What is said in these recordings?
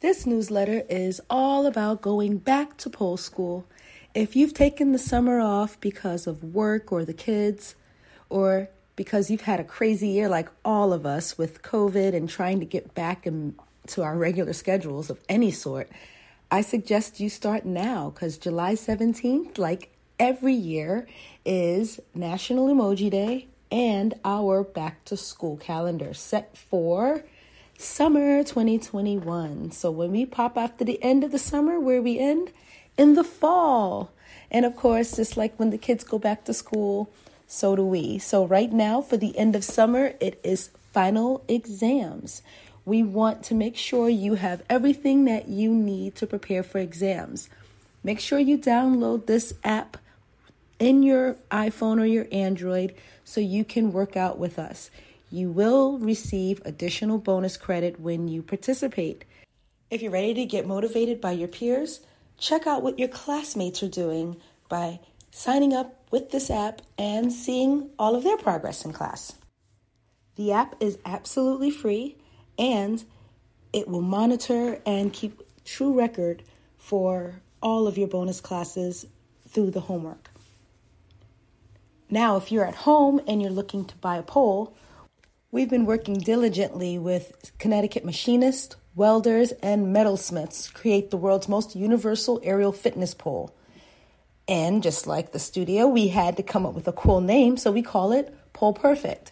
This newsletter is all about going back to pole school. If you've taken the summer off because of work or the kids, or because you've had a crazy year like all of us with COVID and trying to get back into our regular schedules of any sort, I suggest you start now because July 17th, like every year, is National Emoji Day and our back to school calendar set for summer 2021. So when we pop after the end of the summer, where we end? In the fall. And of course, just like when the kids go back to school, so do we. So right now for the end of summer, it is final exams. We want to make sure you have everything that you need to prepare for exams. Make sure you download this app in your iPhone or your Android so you can work out with us. You will receive additional bonus credit when you participate. If you're ready to get motivated by your peers, check out what your classmates are doing by signing up with this app and seeing all of their progress in class. The app is absolutely free and it will monitor and keep true record for all of your bonus classes through the homework. Now, if you're at home and you're looking to buy a pole, we've been working diligently with Connecticut machinists, welders, and metalsmiths to create the world's most universal aerial fitness pole. And just like the studio, we had to come up with a cool name, so we call it Pole Perfect.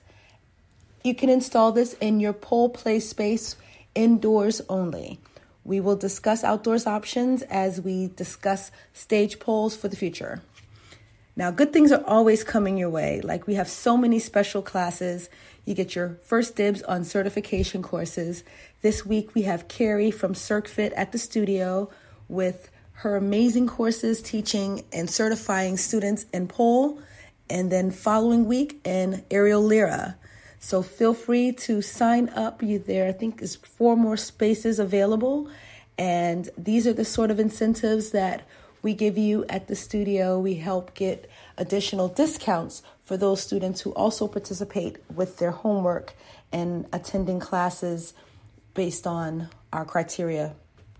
You can install this in your pole play space indoors only. We will discuss outdoors options as we discuss stage poles for the future. Now, good things are always coming your way. Like we have so many special classes. You get your first dibs on certification courses. This week we have Carrie from CircFit at the studio with her amazing courses teaching and certifying students in pole, and then following week in aerial lyra. So feel free to sign up. There, I think, is 4 more spaces available. And these are the sort of incentives that we give you at the studio. We help get additional discounts for those students who also participate with their homework and attending classes based on our criteria.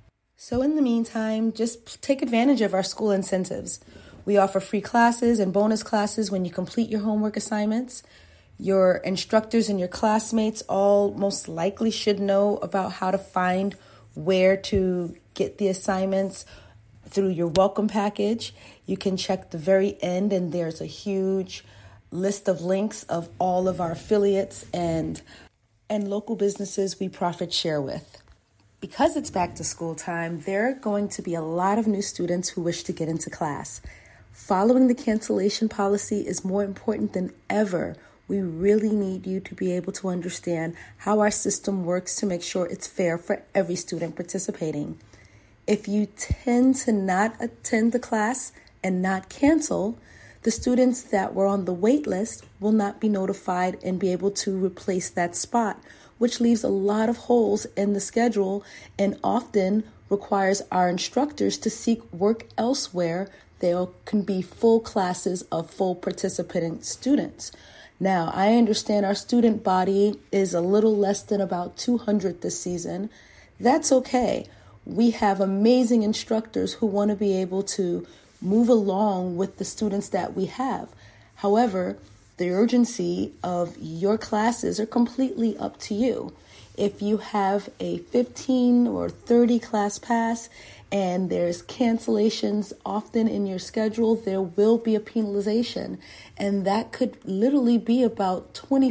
So in the meantime, just take advantage of our school incentives. We offer free classes and bonus classes when you complete your homework assignments. Your instructors and your classmates all most likely should know about how to find where to get the assignments through your welcome package. You can check the very end, and there's a huge list of links of all of our affiliates and local businesses we profit share with. Because it's back to school time, there are going to be a lot of new students who wish to get into class. Following the cancellation policy is more important than ever. We really need you to be able to understand how our system works to make sure it's fair for every student participating. If you tend to not attend the class and not cancel, the students that were on the wait list will not be notified and be able to replace that spot, which leaves a lot of holes in the schedule and often requires our instructors to seek work elsewhere. There can be full classes of full participant students. Now, I understand our student body is a little less than about 200 this season. That's okay. We have amazing instructors who want to be able to move along with the students that we have. However, the urgency of your classes are completely up to you. If you have a 15 or 30 class pass and there's cancellations often in your schedule, there will be a penalization. And that could literally be about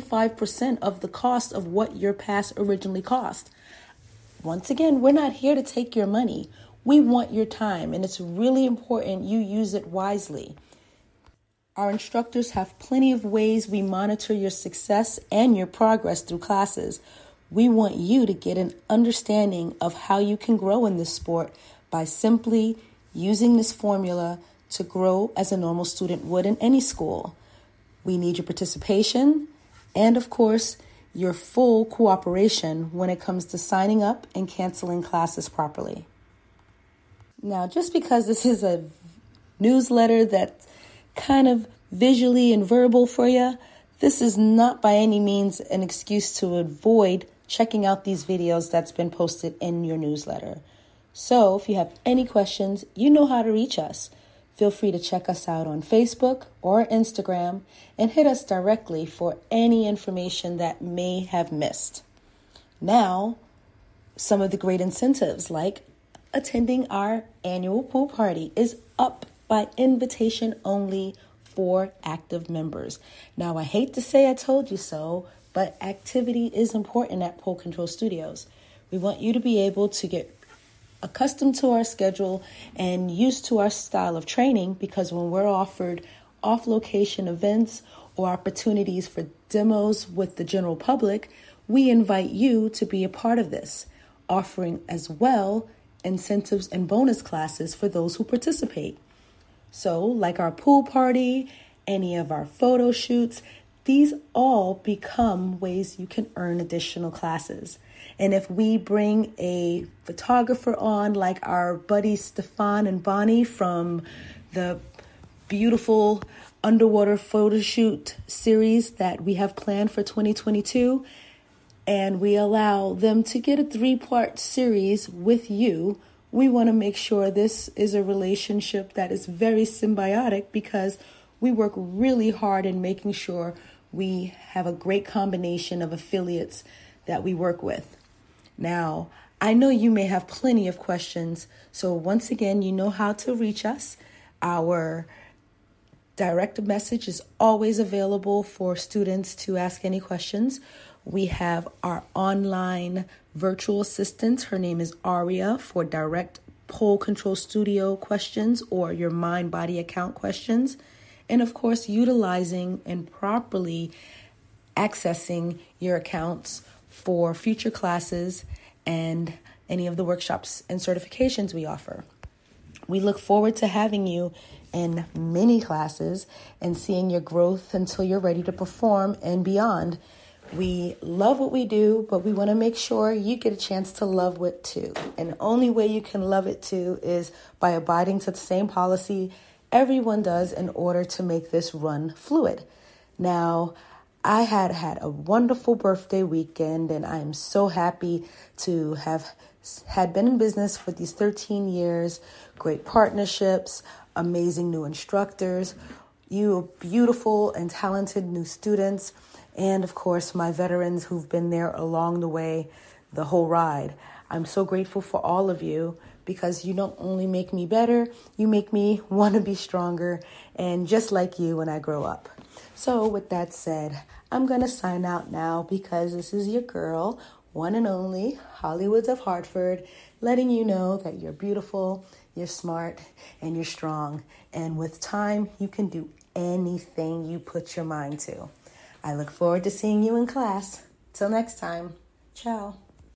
25% of the cost of what your pass originally cost. Once again, we're not here to take your money. We want your time, and it's really important you use it wisely. Our instructors have plenty of ways we monitor your success and your progress through classes. We want you to get an understanding of how you can grow in this sport by simply using this formula to grow as a normal student would in any school. We need your participation and, of course, your full cooperation when it comes to signing up and canceling classes properly. Now, just because this is a newsletter that's kind of visually and verbal for you, this is not by any means an excuse to avoid checking out these videos that's been posted in your newsletter. So if you have any questions, you know how to reach us. Feel free to check us out on Facebook or Instagram and hit us directly for any information that may have missed. Now, some of the great incentives like attending our annual pool party is up by invitation only for active members. Now, I hate to say I told you so, but activity is important at Pool Control Studios. We want you to be able to get accustomed to our schedule and used to our style of training, because when we're offered off-location events or opportunities for demos with the general public, we invite you to be a part of this, offering as well incentives and bonus classes for those who participate. So, like our pool party, any of our photo shoots, these all become ways you can earn additional classes. And if we bring a photographer on, like our buddies Stefan and Bonnie from the beautiful underwater photo shoot series that we have planned for 2022, and we allow them to get a 3-part series with you, we want to make sure this is a relationship that is very symbiotic, because we work really hard in making sure we have a great combination of affiliates that we work with. Now, I know you may have plenty of questions, so once again, you know how to reach us. Our direct message is always available for students to ask any questions. We have our online virtual assistant. Her name is Aria, for direct Pool Control Studio questions or your mind body account questions. And of course, utilizing and properly accessing your accounts for future classes and any of the workshops and certifications we offer. We look forward to having you in many classes and seeing your growth until you're ready to perform and beyond. We love what we do, but we want to make sure you get a chance to love it too. And the only way you can love it too is by abiding to the same policy everyone does in order to make this run fluid. Now, I had a wonderful birthday weekend, and I am so happy to have had been in business for these 13 years, great partnerships, amazing new instructors, you beautiful and talented new students, and of course, my veterans who've been there along the way, the whole ride. I'm so grateful for all of you, because you don't only make me better, you make me want to be stronger and just like you when I grow up. So with that said, I'm going to sign out now, because this is your girl, one and only, Hollywoods of Hartford, letting you know that you're beautiful, you're smart, and you're strong. And with time, you can do anything you put your mind to. I look forward to seeing you in class. Till next time, ciao.